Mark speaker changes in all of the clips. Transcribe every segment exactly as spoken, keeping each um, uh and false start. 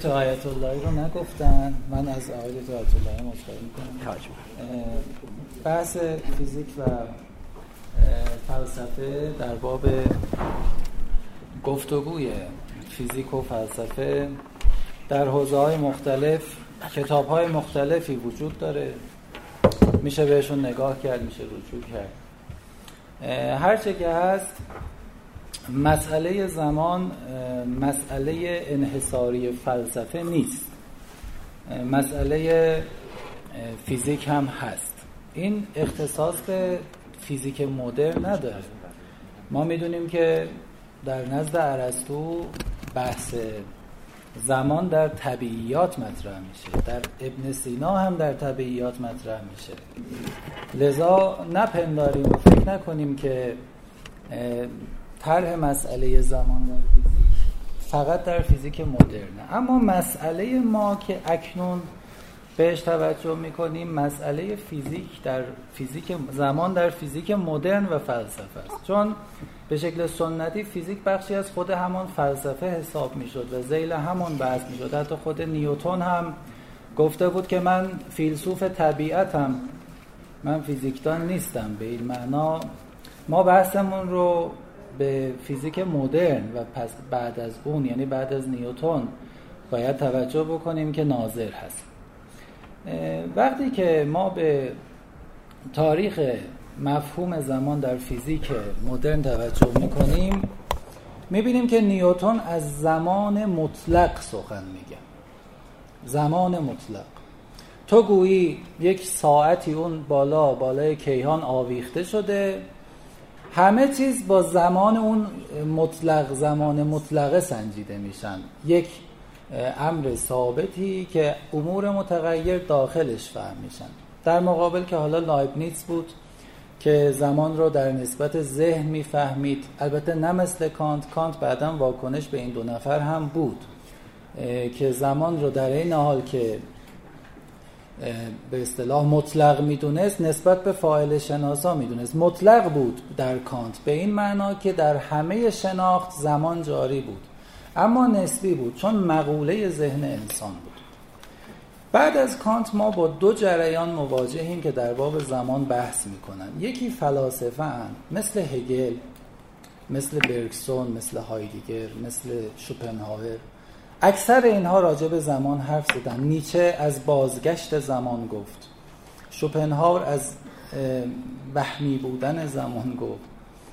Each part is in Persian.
Speaker 1: دکتر آیت اللهی رو نگفتن، من از آقای دکتر آیت اللهی مصاحبه می‌کنم. بحث فیزیک و فلسفه در باب گفتگوی فیزیک و فلسفه در حوزه‌های مختلف کتاب‌های مختلفی وجود داره، میشه بهشون نگاه کرد، میشه رجوع کرد. هر چه که هست، مسئله زمان مسئله انحصاری فلسفه نیست، مسئله فیزیک هم هست. این اختصاص به فیزیک مدرن نداره. ما میدونیم که در نزد ارسطو بحث زمان در طبیعیات مطرح میشه، در ابن سینا هم در طبیعیات مطرح میشه. لذا نپنداریم و فکر نکنیم که طرح مسئله زمان در فیزیک فقط در فیزیک مدرنه. اما مسئله ما که اکنون بهش توجه میکنیم مسئله فیزیک در فیزیک زمان در فیزیک مدرن و فلسفه است، چون به شکل سنتی فیزیک بخشی از خود همان فلسفه حساب میشد و ذیل همون بحث میشد. حتی خود نیوتن هم گفته بود که من فیلسوف طبیعتم، من فیزیکدان نیستم. به این معنا ما بحثمون رو به فیزیک مدرن و پس بعد از اون، یعنی بعد از نیوتن، باید توجه بکنیم که ناظر هست. وقتی که ما به تاریخ مفهوم زمان در فیزیک مدرن توجه میکنیم، میبینیم که نیوتن از زمان مطلق سخن میگه. زمان مطلق، تو گویی یک ساعتی اون بالا بالای کیهان آویخته شده، همه چیز با زمان اون مطلق، زمان مطلقه سنجیده میشن، یک امر ثابتی که امور متغیر داخلش فهم میشن. در مقابل که حالا لایبنیتس بود که زمان رو در نسبت ذهن میفهمید، البته نه مثل کانت. کانت بعداً واکنش به این دو نفر هم بود که زمان رو در این حال که به اصطلاح مطلق میدونست نسبت به فاعل شناسا میدونست. مطلق بود در کانت به این معنا که در همه شناخت زمان جاری بود، اما نسبی بود، چون مقوله ذهن انسان بود. بعد از کانت ما با دو جریان مواجهیم که در باب زمان بحث میکنن. یکی فلاسفه اند مثل هگل، مثل برگسون، مثل هایدگر، مثل شوپنهاور. اکثر اینها راجع به زمان حرف زدن. نیچه از بازگشت زمان گفت، شوپنهاور از وهمی بودن زمان گفت،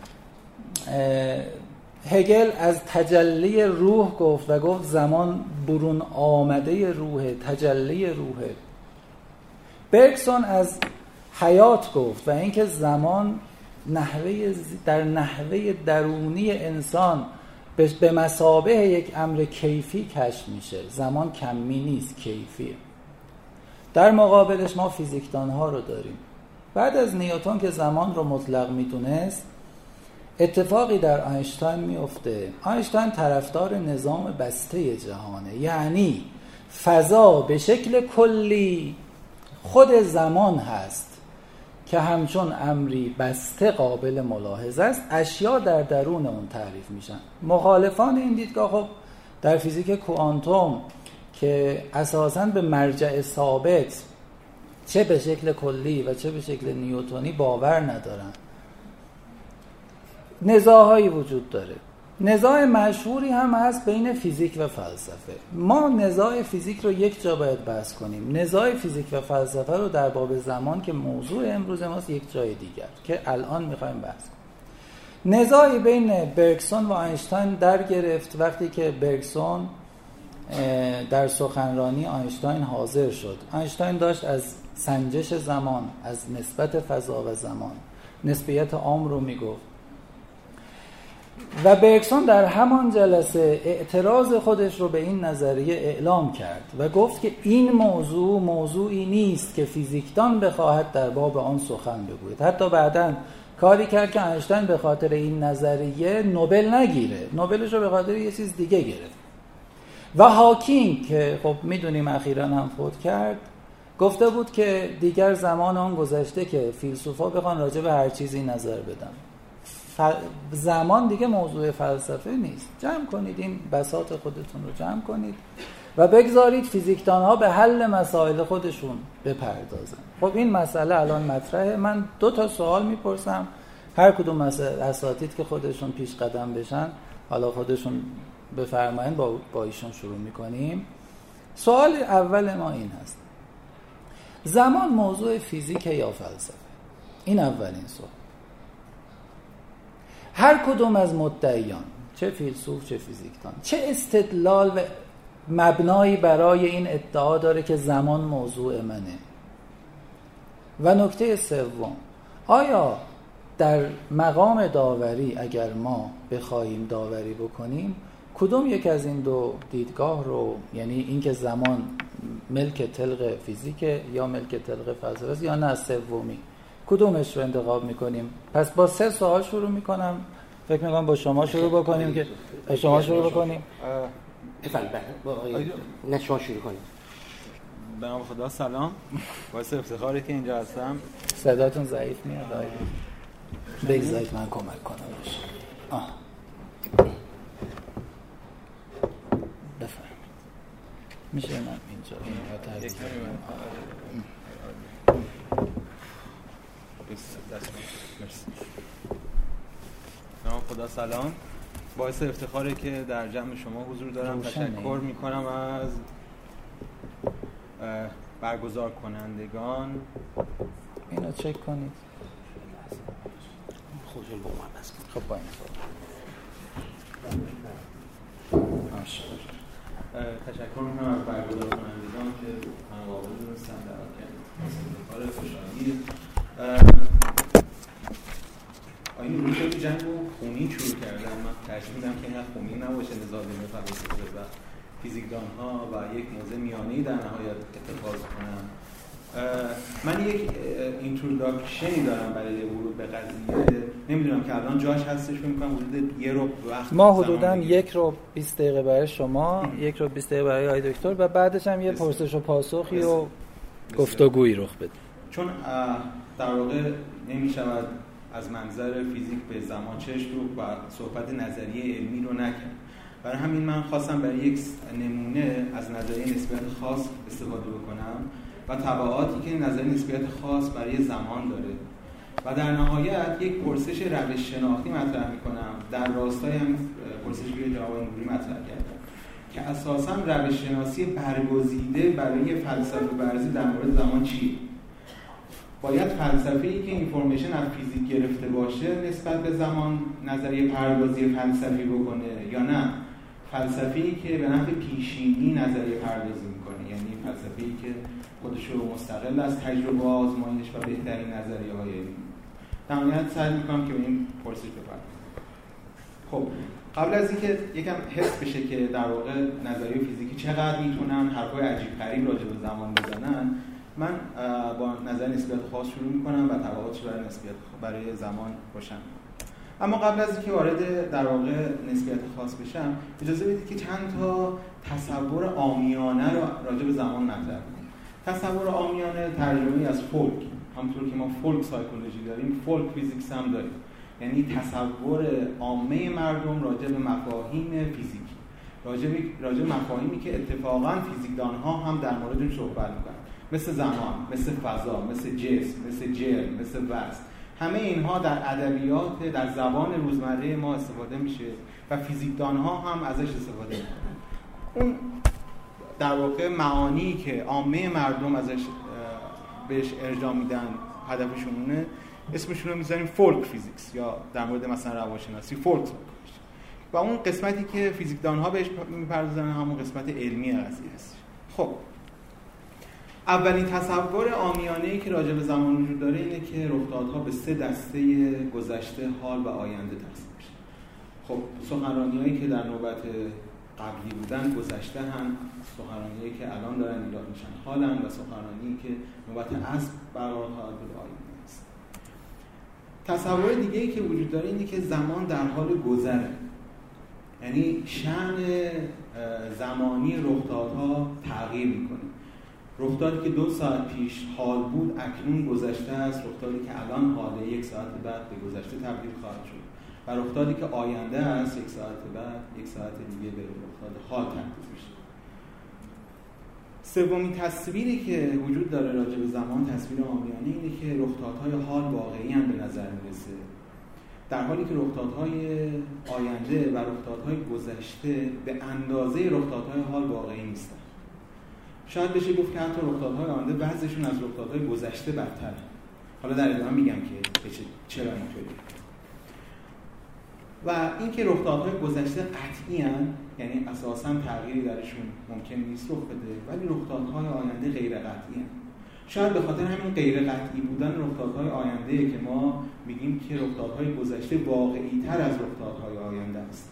Speaker 1: هگل از تجلی روح گفت و گفت زمان برون آمده روحه، تجلی روحه. برگسون از حیات گفت و اینکه زمان نحوه در نحوه درونی انسان به مثابه یک امر کیفی کشف میشه. زمان کمی نیست، کیفیه. در مقابلش ما فیزیکدان ها رو داریم. بعد از نیوتن که زمان رو مطلق میدونست، اتفاقی در آینشتاین میفته. آینشتاین طرفدار نظام بسته جهانه، یعنی فضا به شکل کلی خود زمان هست که همچون امری بسته قابل ملاحظه است، اشیا در درون اون تعریف میشن. مخالفان این دیدگاه خب در فیزیک کوانتوم که اساساً به مرجع ثابت چه به شکل کلی و چه به شکل نیوتنی باور ندارن. نزاع‌هایی وجود داره. نزاع مشهوری هم هست بین فیزیک و فلسفه. ما نزاع فیزیک رو یک جا باید بحث کنیم، نزاع فیزیک و فلسفه رو در باب زمان که موضوع امروز ماست یک جای دیگر که الان میخوایم بحث کنیم. نزاعی بین برگسون و آینشتاین در گرفت وقتی که برگسون در سخنرانی آینشتاین حاضر شد. آینشتاین داشت از سنجش زمان، از نسبت فضا و زمان، نسبیت عام رو میگفت و برگسون در همان جلسه اعتراض خودش رو به این نظریه اعلام کرد و گفت که این موضوع موضوعی نیست که فیزیکدان بخواهد در باب آن سخن بگوید. حتی بعداً کاری کرد که آینشتاین به خاطر این نظریه نوبل نگیره، نوبلش رو به خاطر یه چیز دیگه گرفت. و هاکینگ که خب میدونیم اخیراً هم فوت کرد، گفته بود که دیگر زمان آن گذشته که فیلسوفا بخوان راجع به هر چیزی نظر بدن. زمان دیگه موضوع فلسفه نیست. جمع کنید این بساط خودتون رو جمع کنید و بگذارید فیزیکدان‌ها به حل مسائل خودشون بپردازن. خب این مسئله الان مطرحه. من دو تا سوال میپرسم، هر کدوم اساتید که خودشون پیش قدم بشن حالا خودشون بفرمایید، با با ایشون شروع میکنیم. سوال اول ما این هست: زمان موضوع فیزیک یا فلسفه؟ این اولین سوال. هر کدوم از مدعیان، چه فیلسوف چه فیزیکدان، چه استدلال و مبنایی برای این ادعا داره که زمان موضوع منه؟ و نکته سوم، آیا در مقام داوری اگر ما بخواهیم داوری بکنیم کدوم یک از این دو دیدگاه رو، یعنی اینکه زمان ملک طلق فیزیک یا ملک طلق فلسفه است یا نه سومی، کدومش رو انتخاب میکنیم؟ پس با سه سوال شروع میکنم. فکر میکنم با شما شروع بکنیم که شما شروع بکنیم.
Speaker 2: بفرمایید. نه شما شروع کنید.
Speaker 3: به نام خدا. سلام. باعث افتخاره که اینجا هستم.
Speaker 1: صداتون ضعیف میاد. آید بگذارید من کمک کنم بشه. آه بفرمایید. میشه من اینجا اینجا ترتیب
Speaker 3: به نام خدا. سلام. باعث افتخاره که در جمع شما حضور دارم. تشکر میکنم از برگزار کنندگان.
Speaker 1: اینو چک کنید.
Speaker 2: خوشحال با من هست.
Speaker 1: خب با این
Speaker 3: تشکر میکنم از برگزار کنندگان که من واقعا دونستم دعوت کردم. کار خوشحالی. آینه روشه که جنگ و خونین شروع کردن. من ترجیح میدم که اینقدر خونین نباشه نزاع بین فلاسفه و فیزیکدان‌ها و یک موضع میانه‌ای در نهایت اتخاذ کنم. من یک اینتروداکشنی دارم برای ورود به قضیه. نمیدونم که الان جاش هستش، فکر می‌کنم حدود یک رو وقت
Speaker 1: ما حدوداً یک رو بیست دقیقه برای شما، یک رو بیست دقیقه برای آقای دکتر و بعدش هم یه پرسش و پاسخی و گفتگویی رخ بده.
Speaker 3: چون در واقع نمی‌شود از منظر فیزیک به زمان چشم رو و صحبت نظریه علمی رو نکرد. برای همین من خواستم برای یک نمونه از نظریه نسبیت خاص استفاده بکنم و تبعاتی که نظریه نسبیت خاص برای زمان داره و در نهایت یک پرسش روش شناختی مطرح میکنم در راستای هم پرسشی که جناب نوری مطرح کردن که اساساً روش شناسی برگزیده برای فلسفه ورزی در مورد زمان چیه؟ باید فلسفه‌ای که اینفورمیشن از فیزیک گرفته باشه نسبت به زمان نظریه پردازی فلسفی بکنه یا نه فلسفه‌ای که به نفع پیشینی نظریه پردازی میکنه، یعنی فلسفه‌ای که خودش رو مستقل از تجربه و آزمایش و بهترین نظریه‌های علمی. در نهایت سعی میکنم که به این پرسش بپردازم. خب قبل از اینکه یکم حس بشه که در واقع نظریه فیزیکی چقدر میتونن حرفای عجیب غریب راجع به زمان بزنن، من با نظر نسبیت خاص شروع میکنم و تبعاتش برای نسبیت برای زمان روشن میکنم. اما قبل از اینکه وارد در واقع نسبیت خاص بشم، اجازه بدید که چند تا تصور عامیانه رو راجع به زمان مطرح کنم. تصور عامیانه ترجمه‌ای از فولک، همونطور که ما فولک سایکولوژی داریم، فولک فیزیکس هم داریم. یعنی تصور عامه مردم راجع به مفاهیم فیزیکی، راجع به راجع به مفاهیمی که اتفاقاً فیزیکدان‌ها هم در موردش صحبت می‌کنن. مثل زمان، مثل فضا، مثل جسم، مثل جرم، مثل وزن. همه اینها در ادبیات در زبان روزمره ما استفاده میشه و فیزیکدان‌ها هم ازش استفاده میکنن. اون در واقع معانی که عامه مردم ازش بهش ارجاع میدن، هدفشونه، اسمشون رو میذاریم فولک فیزیکس یا در مورد مثلا روانشناسی فولک. و اون قسمتی که فیزیکدان‌ها بهش میپردازن همون قسمت علمی قضیه است. خب اولین تصور عامیانه‌ای که راجع به زمان وجود داره اینه که رخدادها به سه دسته گذشته، حال و آینده تقسیم میشه. خب سخنرانی‌هایی که در نوبت قبلی بودن گذشته هم، سخنرانی‌هایی که الان دارن ایراد میشن حالن و سخنرانی‌ای که نوبت عصر برقرار خواهد بود آینده است. تصور دیگه‌ای که وجود داره اینه که زمان در حال گذره. یعنی شأن زمانی رخدادها تغییر میکنه. رخدادی که دو ساعت پیش حال بود اکنون گذشته است، رخدادی که الان حاله یک ساعت بعد به گذشته تبدیل خواهد شد و رخدادی که آینده است یک ساعت بعد یک ساعت دیگه به رخداد حال تبدیل میشه. سومین تصویری که وجود داره راجع به زمان، تصویر عامیانه اینه که رخدادهای حال واقعی هم به نظر میرسه، در حالی که رخدادهای آینده و رخدادهای گذشته به اندازه رخدادهای حال واقعی نیستن. شاید بشه گفت که حتی رخدادهای آینده بعضیشون از رخدادهای گذشته بدتره. حالا در ادامه میگم که چرا اینطوری. و اینکه رخدادهای گذشته قطعی ان، یعنی اساساً تغییری درشون ممکن نیست رخ بده، ولی رخدادهای آینده غیر قطعی ان. شاید به خاطر همین غیر قطعی بودن رخدادهای آینده که ما میگیم که رخدادهای گذشته واقعی تر از رخدادهای آینده است.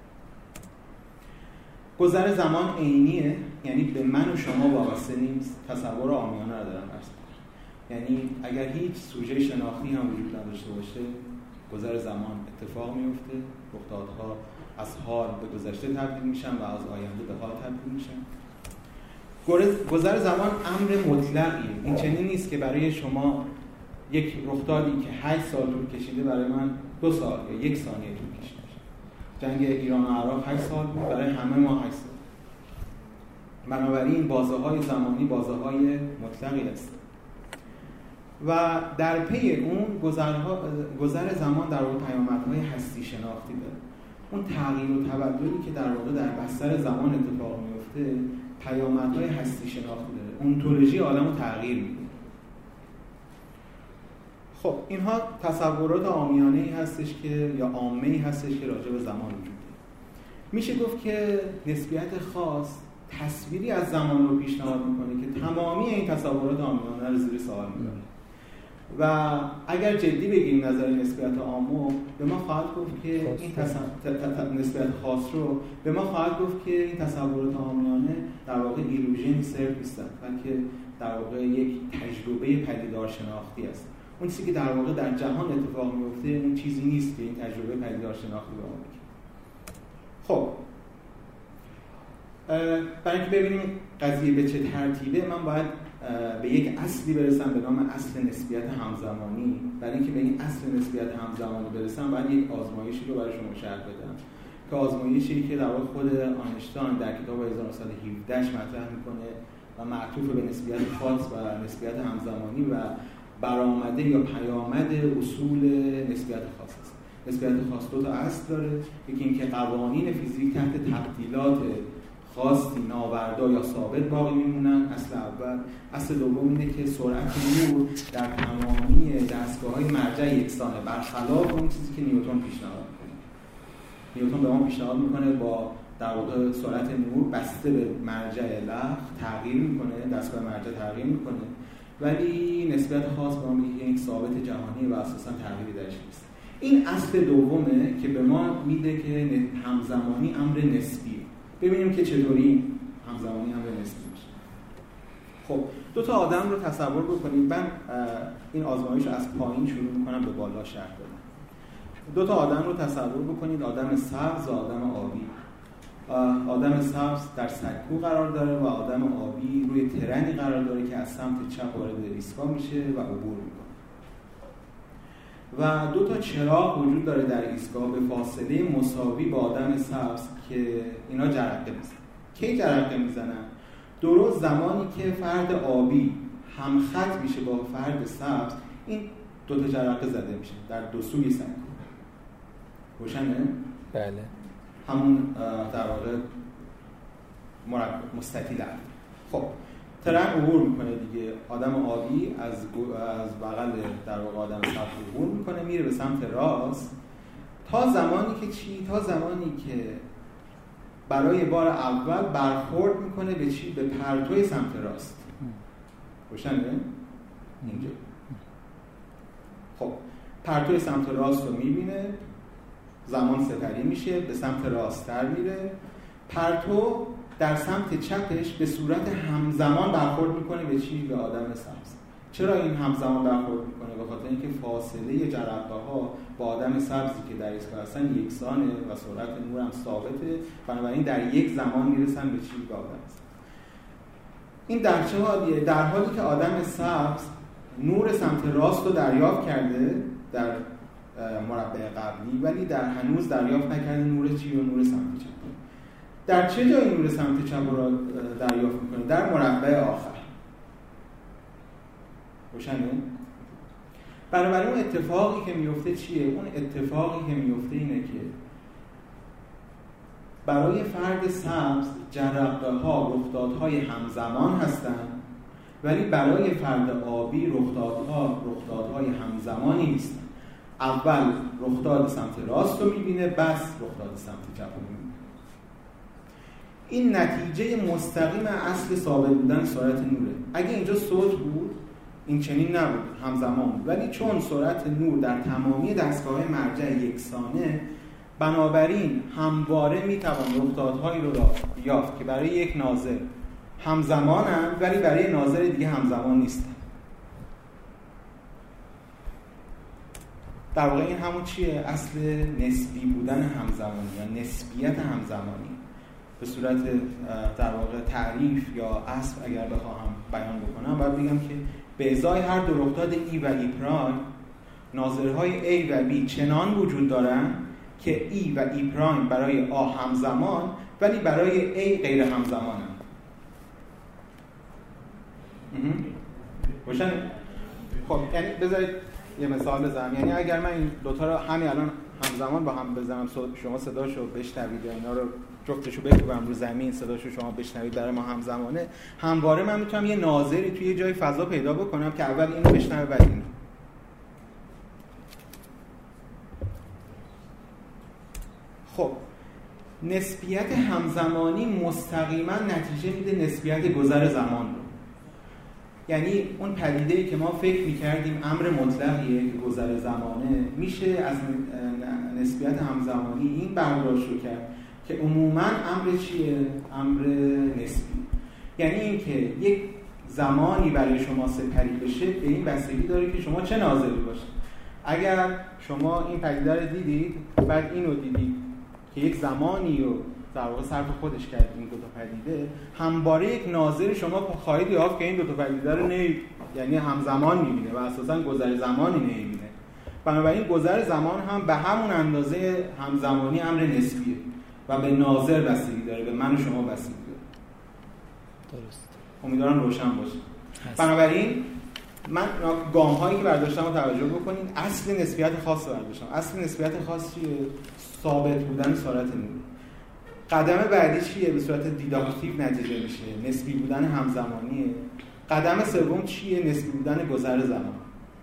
Speaker 3: گذر زمان عینیه، یعنی به من و شما وابسته نیست. تصور عامیانه رو دارم عرض می‌کنم. یعنی اگر هیچ سوژه شناختی هم وجود نداشته باشه، گذر زمان اتفاق میفته، رخدادها از حال به گذشته تبدیل میشن و از آینده به حال تبدیل میشن. گذر زمان امر مطلقیه. این چنین نیست که برای شما یک رخدادی که هشت سال طول کشیده برای من دو سال یا یک ثانیه طول کشیده. جنگ ایران و عراق هشت سال بود، برای همه ما هشت سال. بنابراین بازه‌های زمانی بازه‌های مطلقی هست. و در پی اون گذرها گذر زمان در واقع پیامدهای هستی شناختی داره. اون تغییر و تبدلی که در واقع در بستر زمان اتفاق میفته پیامدهای هستی شناختی داره. اونتولوژی عالمو تغییر میده. خب اینها تصورات عامیانه‌ای هستش که یا عامه‌ای هستش که راجع به زمان وجود داره. میشه گفت که نسبیت خاص تصویری از زمان رو پیشنهاد میکنه که تمامی این تصورات عامیانه رو زیر سوال میبره. و اگر جدی بگیریم نظر نسبیت عامو، به ما خواهد گفت که این تصور نسبیت خاص رو به ما خواهد گفت که این تصورات عامیانه در واقع ایلوژن صرف نیستن، بلکه در واقع یک تجربه پدیدار شناختی است. اون چیزی که در واقع در جهان اتفاق میفته اون چیزی نیست که این تجربه پدیدار شناختی به ما بگه. خب برای اینکه ببینیم قضیه به چه ترتیبه، من باید به یک اصلی برسم به نام اصل نسبیت همزمانی. برای اینکه به این اصل نسبیت همزمانی برسم باید یک آزمایشی رو برای شما شرح بدم که آزمایشی که در واقع خود آینشتاین در کتاب هزار و نهصد و هفده مطرح میکنه و معطوف به نسبیت خاص و نسبیت همزمانی و برآمده یا پیامد اصول نسبیت خاص است. نسبیت خاص دو تا اصل داره، یکی اینکه قوانین فیزیک تحت تبدیلات خاصی ناوردا یا ثابت باقی میمونن، اصل اول. اصل دوم اینه که سرعت نور در تمامی دستگاه‌های مرجع یکسانه، برخلاف اون چیزی که نیوتن پیشنهاد میکنه. نیوتن به ما پیشنهاد میکنه با در واقع سرعت نور بسته به مرجع لخت تغییر میکنه، دستگاه مرجع تغییر میکنه، ولی نسبت خاص به ما میگه یک ثابت جهانی و اساسا تغییری درش نیست. این اصل دومه که به ما میده که همزمانی امر نسبیه. ببینیم که چطوری همزمانی امر نسبی میشه. خب دو تا آدم رو تصور بکنید. من این آزمایش رو از پایین شروع میکنم به بالا شرح بدم. دو تا آدم رو تصور بکنید، آدم سبز و آدم آبی. آدم سبز در سکو قرار داره و آدم آبی روی ترنی قرار داره که از سمت چپ وارد ایستگاه میشه و عبور میکنه. و دو تا چراغ وجود داره در ایستگاه به فاصله مساوی با آدم سبز که اینا جرقه میزنن. کی جرقه میزنن؟ درست زمانی که فرد آبی همخط میشه با فرد سبز، این دو تا جرقه زده میشه در دو سوی سکو. روشنه؟
Speaker 1: بله.
Speaker 3: همون در واقع مربع مستطیل است. خب ترن عبور میکنه دیگه. آدم آبی از از بغل در واقع آدم سبز عبور میکنه، میره به سمت راست تا زمانی که چی؟ تا زمانی که برای بار اول برخورد میکنه به چی؟ به پرتوی سمت راست. روشنه؟ اینجا. خب پرتوی سمت راست رو میبینه، زمان سپری میشه، به سمت راست‌تر میره. پرتو در سمت چپش به صورت همزمان برخورد میکنه به چی؟ به آدم سبز. چرا این همزمان برخورد میکنه؟ به خاطر اینکه فاصله جرقه‌ها با آدم سبزی که در ایستگاه هستن یکسانه و سرعت نور هم ثابته، بنابراین در یک زمان میرسن به چی؟ به آدم سبز. این در چه حالیه؟ در حالی که آدم سبز نور سمت راست رو دریافت کرده در مربع قبلی، ولی در هنوز دریافت نکرده نور چی و نور سمت چپ. در چه جایی نور سمت چپ رو دریافت میکنه؟ در مربع آخر. روشنه؟ بنابراین اون اتفاقی که میفته چیه؟ اون اتفاقی که میفته اینه که برای فرد سبز جرقه‌ها رخدادهای همزمان هستند، ولی برای فرد آبی رخدادها رخدادهای همزمانی نیستن. اول رخداد سمت راست رو میبینه، بس رخداد سمت چپ رو میبینه. این نتیجه مستقیم اصل ثابت بودن سرعت نوره. اگه اینجا صوت بود این چنین نبود، همزمان بود، ولی چون سرعت نور در تمامی دستگاه مرجع یکسانه، بنابراین همواره میتوان رخدادهایی رو یافت که برای یک ناظر همزمانن ولی برای ناظر دیگه همزمان نیستن. در واقع این همون چیه؟ اصل نسبی بودن همزمانی یا نسبیت همزمانی. به صورت در واقع تعریف یا اصل اگر بخواهم بیان بکنم باید بگم که به ازای هر دو رخداد ای و ای پرایم، ناظرهای A و B چنان وجود دارند که ای و ای پرایم برای آ همزمان ولی برای A غیر همزمانند. روشن؟ خب یعنی بذارید یه مثال بزنم. یعنی اگر من این دوتا رو همین الان همزمان با هم بزنم، شما صداشو بشنوید یا اینا رو جفتشو بکوبم رو زمین، صداشو شما بشنوید، برای ما همزمانه، همواره من میتونم یه ناظری توی یه جای فضا پیدا بکنم که اول اینو بشنوه بعد اینو. خب نسبیت همزمانی مستقیما نتیجه میده نسبیت گذر زمان رو. یعنی اون پدیده‌ای که ما فکر می‌کردیم امر مطلقیه که گذر زمانه، میشه از نسبیت همزمانی این برداشت رو کرد که عموماً امر چیه؟ امر نسبی. یعنی اینکه یک زمانی برای شما سپری بشه به این بستگی داره که شما چه ناظری باشید. اگر شما این پدیده رو دیدید بعد اینو دیدید که یک زمانی رو در واقع صرف خودش کرد این دو تا پدیده، همواره یک ناظر شما خواهید یافت که این دو تا پدیده رو نه، یعنی همزمان می‌بینه و اساساً گذر زمانی نمی‌بینه. بنابراین گذر زمان هم به همون اندازه همزمانی امر نسبیه و به ناظر بستگی داره، به من و شما بستگی داره.
Speaker 1: درست.
Speaker 3: امیدوارم روشن باشه. بنابراین من گام هایی که برداشتم رو توجه بکنین. اصل نسبیت خاص رو برداشتم. اصل نسبیت خاص چیه؟ ثابت بودن سرعت نور. قدم بعدی چیه؟ به صورت دیداکتیو نتیجه میشه، نسبی بودن همزمانیه. قدم سوم چیه؟ نسبی بودن گذر زمان.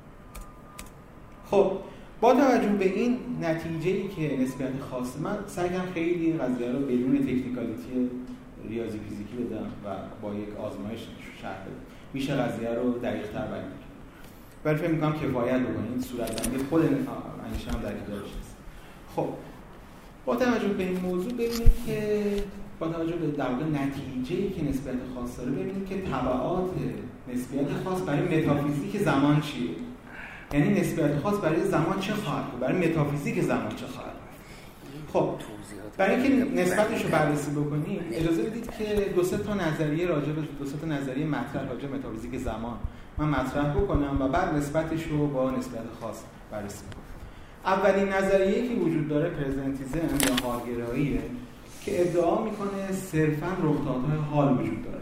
Speaker 3: خب با توجه به این نتیجه‌ای که نسبیت خاصه، من سعی کردم خیلی قضیه رو بدون تکنیکالیتی ریاضی فیزیکی بدم و با یک آزمایش شرح بدم. میشه قضیه رو دقیق‌تر بیان کرد. ولی فکر می‌کنم کفایت بکنه. این صورت زمینی خود انیشتین هم در داشت. خب با توجه به این موضوع ببینیم که با توجه به در واقع نتیجه‌ای که نسبیت خاص داره، ببینیم که تبعات نسبیت خاص برای متافیزیک زمان چیه؟ یعنی نسبیت خاص برای زمان چه خواهد بود؟ برای متافیزیک زمان چه خواهد بود؟ خب برای اینکه نسبتش رو بررسی بکنیم اجازه بدید که دو سه تا نظریه راجع به دو سه تا نظریه مطرح راجع به متافیزیک زمان من مطرح بکنم و بعد نسبتش رو با نسبیت خاص بررسی کنم. اولین نظریه‌ای که وجود داره پرزنتیزم یا حالگراییه که ادعا میکنه صرفاً رخدادهای حال وجود داره.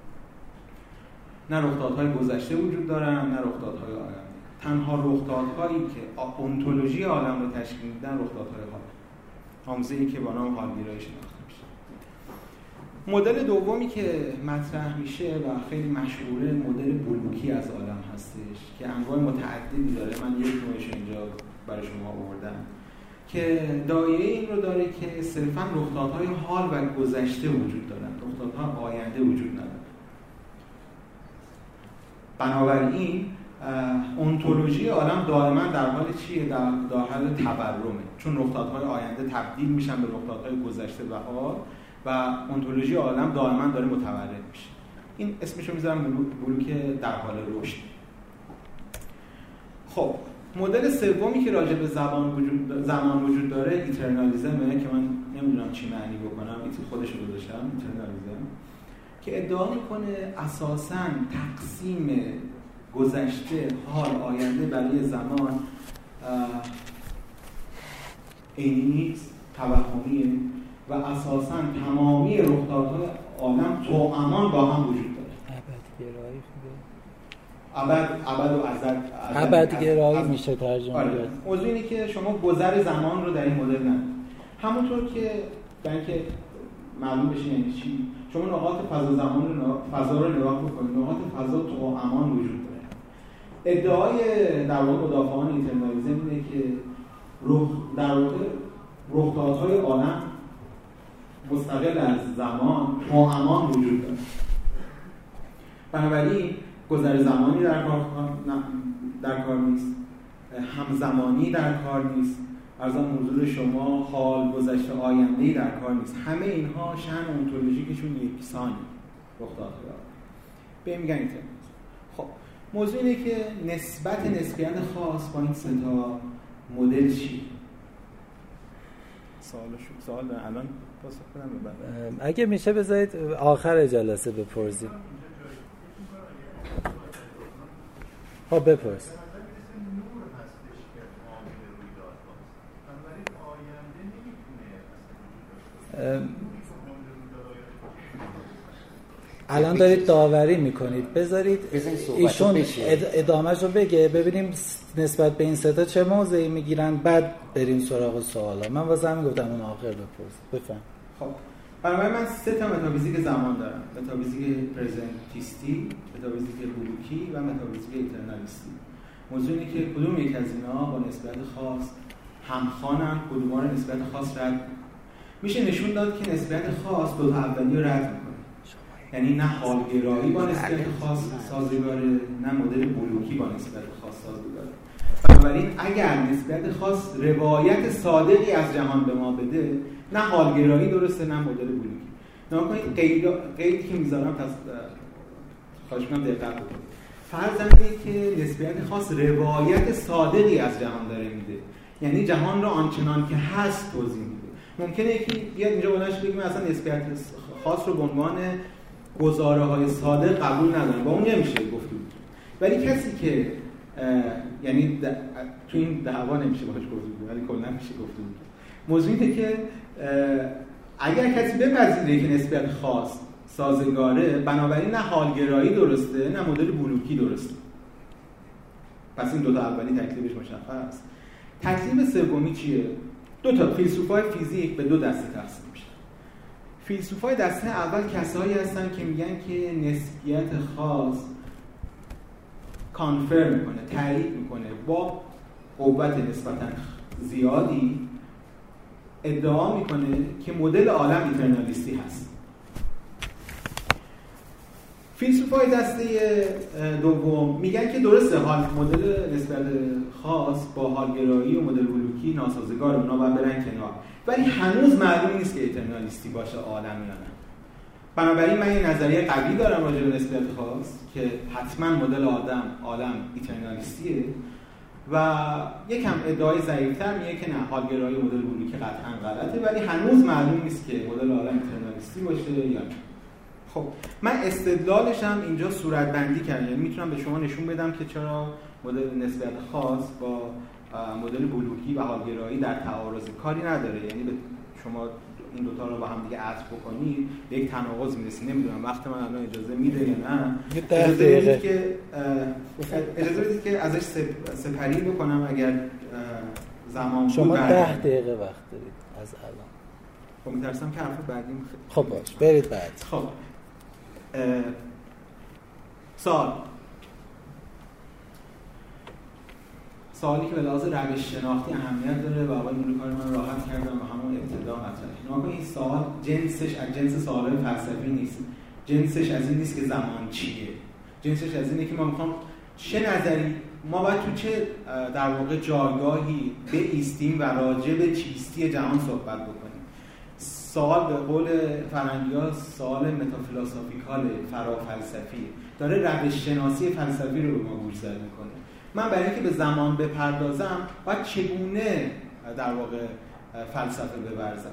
Speaker 3: نه رخدادهای گذشته وجود دارن، نه رخدادهای آینده. تنها رخدادهایی که اونتولوژی عالم رو تشکیل میدن رخدادهای حال. آموزه‌ای که با نام حالگرایی شناخته میشه. مدل دومی که مطرح میشه و خیلی مشهوره مدل بلوکی از عالم هستش که انواع متعددی داره. من یک نوعش اینجا برای شما آوردم که دایره این رو داره که صرفاً رخدادهای حال و گذشته وجود دارن، رخدادها آینده وجود نداره. بنابراین اونتولوژی عالم دائما در حال چیه؟ در حال تورمه، چون رخدادهای آینده تبدیل میشن به رخدادهای گذشته و حال و اونتولوژی عالم دائما داره متورم میشه. این اسمش رو میذارم بلوک در حال رشد. خب مدل سومی که راجع به زمان وجود زمان وجود داره ایترنالیزمه که من نمیدونم چی معنی بکنم، این خودش رو گذاشتم ایترنالیزم، که ادعا میکنه اساساً تقسیم گذشته، حال، آینده برای زمان عینی نیست، توهمیه و اساساً تمامی رخدادهای عالم توامان با هم وجود داره.
Speaker 1: ابدگرایی خوبه.
Speaker 3: ابد ابد و ازل.
Speaker 1: ابدگرایی میشه ترجمه
Speaker 3: آره.
Speaker 1: کرد.
Speaker 3: موضوع اینه که شما گذر زمان رو در این مدل ندارید. همونطور که برای اینکه معلوم بشه یعنی چی، شما نقاط فضا زمان رو فضا رو نگاه بکنید، نقاط فضا توامان وجود داره. ادعای در واقع مدافعان اینترنالیسم اینه که رخ در واقع رخدادهای عالم مستقل از زمان توامان وجود داره. بنابراین گذر زمانی در کار در کار نیست، همزمانی در کار نیست، ارزان حضور شما حال گذشته آینده‌ای در کار نیست. همه اینها شأن اونتولوژیکشون یکسانه رخدادها. به میگن اینترنالیسم. خب موضوع اینه که نسبت نسبیت خاص با این سه تا مدل چی؟ سوال شو سوال الان پاسخ بدم.
Speaker 1: اگه میشه بذارید آخر جلسه بپرسید. خب بپرس. الان دارید داوری میکنید، بذارید ایشون ادامهش رو بگه ببینیم نسبت به این سه تا چه موضعی میگیرن، بعد بریم سراغ سوالا. من واسه همین گفتم اون آخر بپرس. بفهم.
Speaker 3: خب برای من سه تا متافیزیک زمان دارم: متافیزیک پرزنتیستی، متافیزیک بلوکی و متافیزیک ایترنالیستی. موضوع اینه که کدوم یک از اینا با نسبت خاص همخوانن، کدوم‌ها رو نسبت خاص رد میشه نشون داد که نسبت خاص دو تا اولی رو رد میکنه. یعنی نه حالگرایی با نسبت خاص سازگاره، نه مدل بلوکی با نسبت خاص سازگاره. بنابراین اگر نسبت خاص روایت صادقی از جهان به ما بده، نه حالگرایی درسته نه مدل بلوکی. نگاه کنید قید قیدی که میذارم پس خواهش می‌کنم دقت بکنید. فرض کنید که نسبت خاص روایت صادقی از جهان داره میده، یعنی جهان رو آنچنان که هست توضیح میده. ممکنه یکی بیاد اینجا بلندش بگیم مثلا نسبت خاص رو به عنوان گزاره‌های صادق قبول ندارن، با اون نمیشه گفتگو. ولی کسی که یعنی تو این دعوا نمیشه باهاش گفتگو، ولی کلا میشه گفتگو. موضوع اینه که اگر کسی بپذیره که نسبت خاص سازگاره، بنابراین نه حالگرایی درسته نه مدل بلوکی درسته. پس این دو تا اولی تکلیفش مشخص. تکلیف سومی چیه؟ دو تا فیلسوفای فیزیک به دو دسته تقسیم میشن. فیلسوفای دسته اول کسایی هستن که میگن که نسبیت خاص کانفرم میکنه، تایید میکنه، با قوت نسبتا زیادی ادعا میکنه که مدل عالم ایترنالیستی هست. فیلسوفای دسته دوم میگن که درسته حال مدل نسبت خاص با حالگرایی و مدل بلوکی ناسازگار، اونا باید برن کنار، ولی هنوز معلوم نیست که ایترنالیستی باشه عالم یا نه. بنابراین من یه نظریه قوی دارم راجع به نسبت خاص که حتما مدل آدم عالم ایترنالیستیه، و یکم ادعای ضعیف‌تر میگه که نه حالگرایی مدل بلوکی قطعا غلطه، ولی هنوز معلوم نیست که مدل عالم ایترنالیستی باشه یا نه. خب من استدلالش هم اینجا صورتبندی کردم، یعنی میتونم به شما نشون بدم که چرا مدل نسبت خاص با مدل بلوکی و حالگرایی در تعارض کاری نداره. یعنی به شما این دوتا رو با هم دیگه عطف بکنید به یک تناقض میرسید. نمیدونم وقت من الان اجازه میده یا نه. اجازه بدید که اجازه بدید که ازش سپری بکنم اگر زمان
Speaker 1: شما ده دقیقه وقت دارید از الان.
Speaker 3: خب میترسم که حرف بعدیم
Speaker 1: خب باش برید بعد.
Speaker 3: خب سال سوالی که به لحاظ روش شناختی اهمیت داره و اول مورد کار من راحت کردم و همون ابتدا مطرح. نگاه این سوال جنسش از جنس سوالای فلسفی نیست. جنسش از این نیست که زمان چیه. جنسش از اینه که ما میخوام چه نظری ما باید تو چه در واقع جایگاهی بایستیم و راجع به چیستی جهان صحبت بکنیم. سوال به قول فرنگی‌ها سوال متافیلسوفیکال فرافلسفی داره روش شناسی فلسفی رو به ما گوشزد میکنه. من برای اینکه به زمان بپردازم باید چگونه در واقع فلسفه بورزم.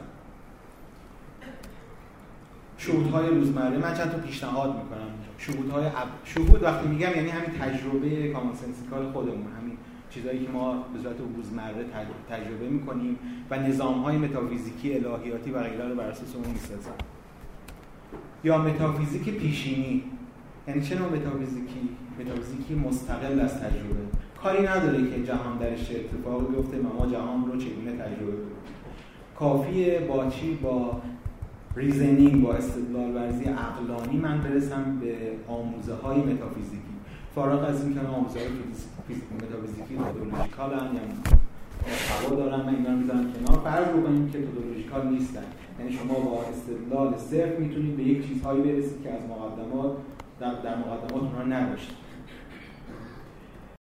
Speaker 3: شهودهای روزمره من چند تا پیشنهاد میکنم. شهودهای اب... شهود وقتی میگم یعنی همین تجربه کامن سنسیکال خودمون، همین چیزایی که ما به صورت روزمره تجربه می‌کنیم و نظام‌های متافیزیکی الهیاتی و غیره رو بر اساس اون می‌سازن. یا متافیزیک پیشینی، یعنی چه نوع متافیزیکی؟ متافیزیکی مستقل از تجربه، کاری نداره که جهان درش چه اتفاقی بیفته و ما جهان رو چگونه تجربه کنیم. کافیه با چی؟ با ریزنینگ، با استدلال ورزی عقلانی من برسم به آموزه های متافیزیکی، فارغ از اینکه آموزه های متافیزیکی تئولوژیکال هم یا محتوا دارن، من اینا رو میذارم کنار، فرض بکنیم که تئولوژیکال نیستن. یعنی شما با استدلال صرف میتونید به یک چیزهایی برسید که از مقدمات در, در مقدمات اونها نداشتید.